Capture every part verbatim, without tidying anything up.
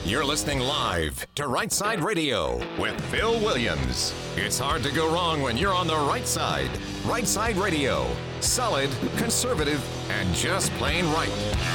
You're listening live to Right Side Radio with Phil Williams. It's hard to go wrong when you're on the right side. Right Side Radio. Solid, conservative, and just plain right.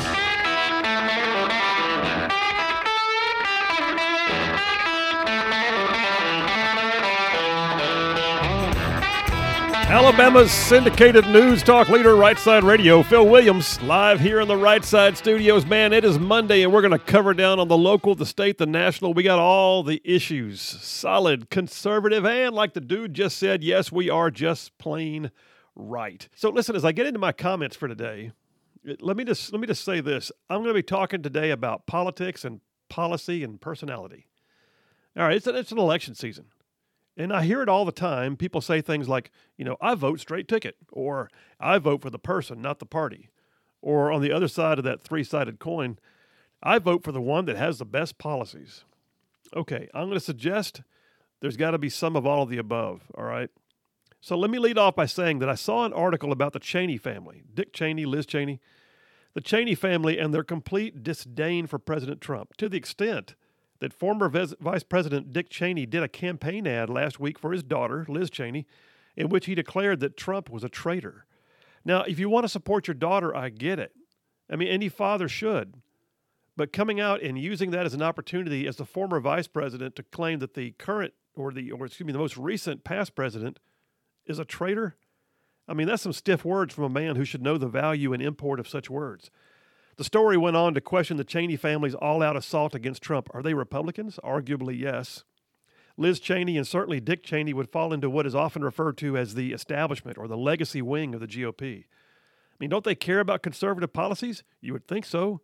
Alabama's syndicated news talk leader, Right Side Radio, Phil Williams, live here in the Right Side studios. Man, it is Monday, and we're going to cover down on the local, the state, the national. We got all the issues, solid, conservative, and like the dude just said, yes, we are just plain right. So listen, as I get into my comments for today, let me just let me just say this. I'm going to be talking today about politics and policy and personality. All right, it's an, it's an election season. And I hear it all the time. People say things like, you know, I vote straight ticket, or I vote for the person, not the party. Or on the other side of that three-sided coin, I vote for the one that has the best policies. Okay, I'm going to suggest there's got to be some of all of the above, all right? So let me lead off by saying that I saw an article about the Cheney family, Dick Cheney, Liz Cheney, the Cheney family and their complete disdain for President Trump, to the extent that former Vice President Dick Cheney did a campaign ad last week for his daughter, Liz Cheney, in which he declared that Trump was a traitor. Now, if you want to support your daughter, I get it. I mean, any father should. But coming out and using that as an opportunity as the former vice president to claim that the current, or the, or excuse me, the most recent past president is a traitor, I mean, that's some stiff words from a man who should know the value and import of such words. The story went on to question the Cheney family's all-out assault against Trump. Are they Republicans? Arguably, yes. Liz Cheney and certainly Dick Cheney would fall into what is often referred to as the establishment or the legacy wing of the G O P. I mean, don't they care about conservative policies? You would think so.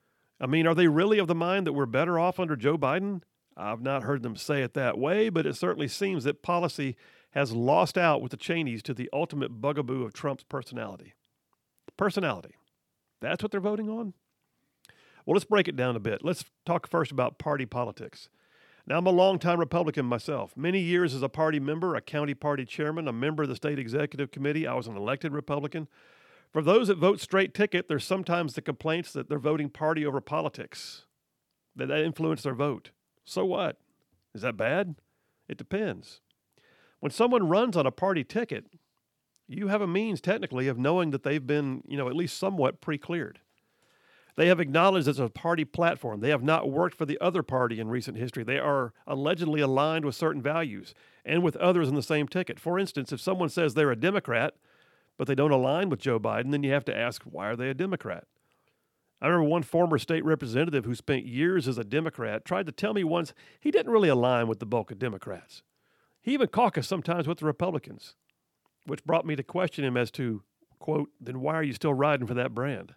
I mean, are they really of the mind that we're better off under Joe Biden? I've not heard them say it that way, but it certainly seems that policy has lost out with the Cheneys to the ultimate bugaboo of Trump's personality. Personality. That's what they're voting on? Well, let's break it down a bit. Let's talk first about party politics. Now, I'm a longtime Republican myself. Many years as a party member, a county party chairman, a member of the state executive committee. I was an elected Republican. For those that vote straight ticket, there's sometimes the complaints that they're voting party over politics, that that influence their vote. So what? Is that bad? It depends. When someone runs on a party ticket, you have a means, technically, of knowing that they've been, you know, at least somewhat pre-cleared. They have acknowledged it's a party platform. They have not worked for the other party in recent history. They are allegedly aligned with certain values and with others in the same ticket. For instance, if someone says they're a Democrat, but they don't align with Joe Biden, then you have to ask, why are they a Democrat? I remember one former state representative who spent years as a Democrat tried to tell me once he didn't really align with the bulk of Democrats. He even caucused sometimes with the Republicans, which brought me to question him as to, quote, then why are you still riding for that brand?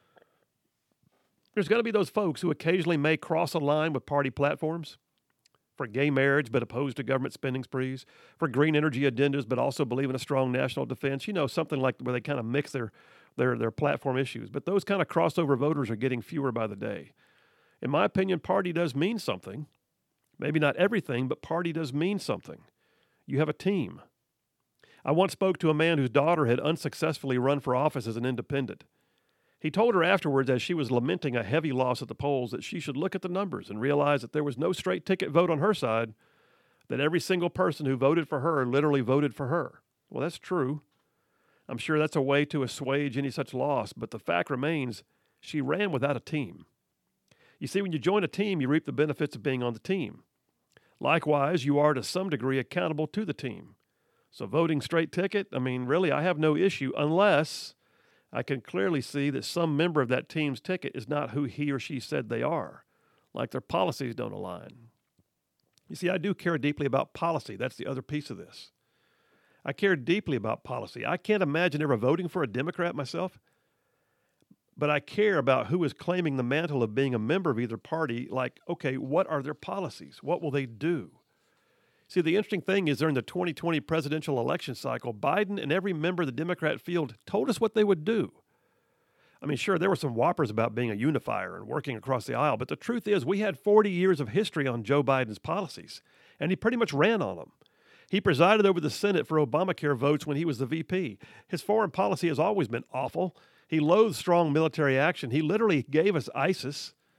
There's got to be those folks who occasionally may cross a line with party platforms for gay marriage but opposed to government spending sprees, for green energy agendas but also believe in a strong national defense, you know, something like where they kind of mix their, their, their platform issues. But those kind of crossover voters are getting fewer by the day. In my opinion, party does mean something. Maybe not everything, but party does mean something. You have a team. I once spoke to a man whose daughter had unsuccessfully run for office as an independent. He told her afterwards, as she was lamenting a heavy loss at the polls, that she should look at the numbers and realize that there was no straight ticket vote on her side, that every single person who voted for her literally voted for her. Well, that's true. I'm sure that's a way to assuage any such loss, but the fact remains she ran without a team. You see, when you join a team, you reap the benefits of being on the team. Likewise, you are to some degree accountable to the team. So voting straight ticket, I mean, really, I have no issue unless I can clearly see that some member of that team's ticket is not who he or she said they are, like their policies don't align. You see, I do care deeply about policy. That's the other piece of this. I care deeply about policy. I can't imagine ever voting for a Democrat myself, but I care about who is claiming the mantle of being a member of either party. Like, okay, what are their policies? What will they do? See, the interesting thing is during the twenty twenty presidential election cycle, Biden and every member of the Democrat field told us what they would do. I mean, sure, there were some whoppers about being a unifier and working across the aisle, but the truth is we had forty years of history on Joe Biden's policies, and he pretty much ran on them. He presided over the Senate for Obamacare votes when he was the V P. His foreign policy has always been awful. He loathed strong military action. He literally gave us ISIS.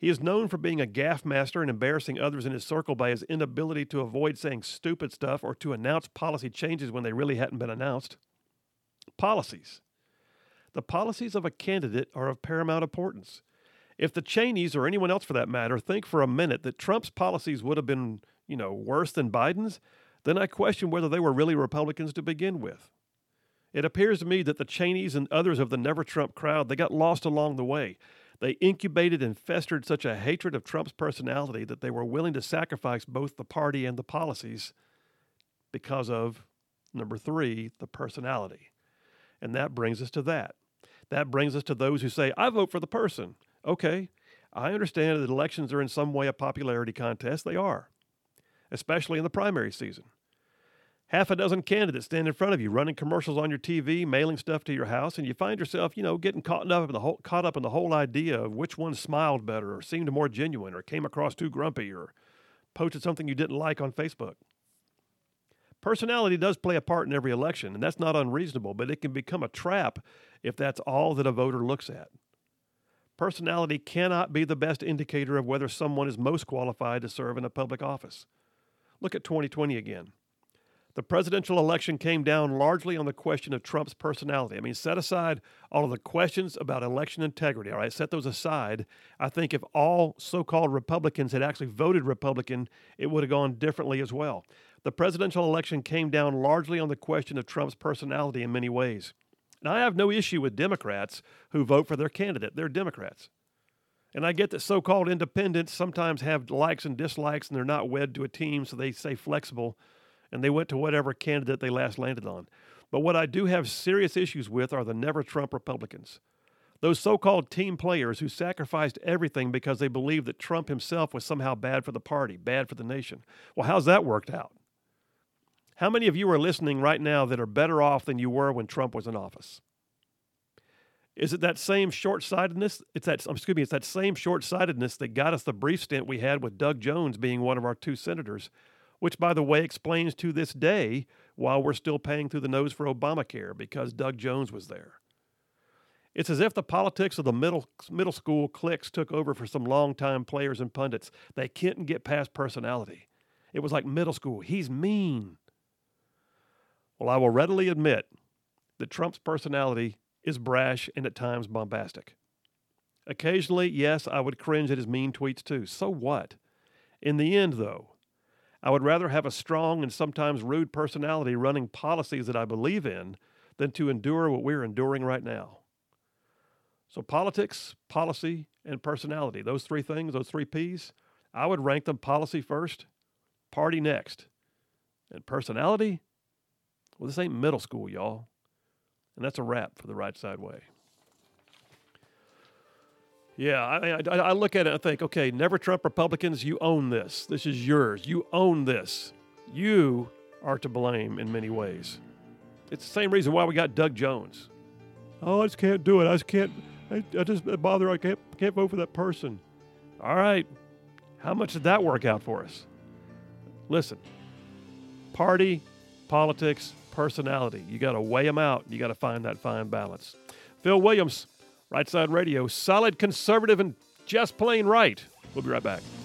He is known for being a gaffe master and embarrassing others in his circle by his inability to avoid saying stupid stuff or to announce policy changes when they really hadn't been announced. Policies. The policies of a candidate are of paramount importance. If the Cheneys, or anyone else for that matter, think for a minute that Trump's policies would have been, you know, worse than Biden's, then I question whether they were really Republicans to begin with. It appears to me that the Cheneys and others of the Never Trump crowd, they got lost along the way. They incubated and festered such a hatred of Trump's personality that they were willing to sacrifice both the party and the policies because of, number three, the personality. And that brings us to that. That brings us to those who say, I vote for the person. Okay, I understand that elections are in some way a popularity contest. They are, especially in the primary season. Half a dozen candidates stand in front of you, running commercials on your T V, mailing stuff to your house, and you find yourself, you know, getting caught up in the whole, caught up in the whole idea of which one smiled better or seemed more genuine or came across too grumpy or posted something you didn't like on Facebook. Personality does play a part in every election, and that's not unreasonable, but it can become a trap if that's all that a voter looks at. Personality cannot be the best indicator of whether someone is most qualified to serve in a public office. Look at twenty twenty again. The presidential election came down largely on the question of Trump's personality. I mean, set aside all of the questions about election integrity, all right, set those aside. I think if all so-called Republicans had actually voted Republican, it would have gone differently as well. The presidential election came down largely on the question of Trump's personality in many ways. And I have no issue with Democrats who vote for their candidate. They're Democrats. And I get that so-called independents sometimes have likes and dislikes, and they're not wed to a team, so they stay flexible, and they went to whatever candidate they last landed on. But what I do have serious issues with are the Never Trump Republicans. Those so-called team players who sacrificed everything because they believed that Trump himself was somehow bad for the party, bad for the nation. Well, how's that worked out? How many of you are listening right now that are better off than you were when Trump was in office? Is it that same short-sightedness? It's that, excuse me, it's that same short-sightedness that got us the brief stint we had with Doug Jones being one of our two senators, which, by the way, explains to this day why we're still paying through the nose for Obamacare, because Doug Jones was there. It's as if the politics of the middle middle school cliques took over for some longtime players and pundits. They couldn't get past personality. It was like middle school. He's mean. Well, I will readily admit that Trump's personality is brash and at times bombastic. Occasionally, yes, I would cringe at his mean tweets too. So what? In the end, though, I would rather have a strong and sometimes rude personality running policies that I believe in than to endure what we're enduring right now. So politics, policy, and personality, those three things, those three P's, I would rank them policy first, party next. And personality? Well, this ain't middle school, y'all. And that's a wrap for the Right Side Way. Yeah, I, I, I look at it and I think, okay, Never Trump Republicans, you own this. This is yours. You own this. You are to blame in many ways. It's the same reason why we got Doug Jones. Oh, I just can't do it. I just can't, I, I just bother. I can't, can't vote for that person. All right. How much did that work out for us? Listen, party, politics, personality. You got to weigh them out. You got to find that fine balance. Phil Williams, Right Side Radio, solid conservative and just plain right. We'll be right back.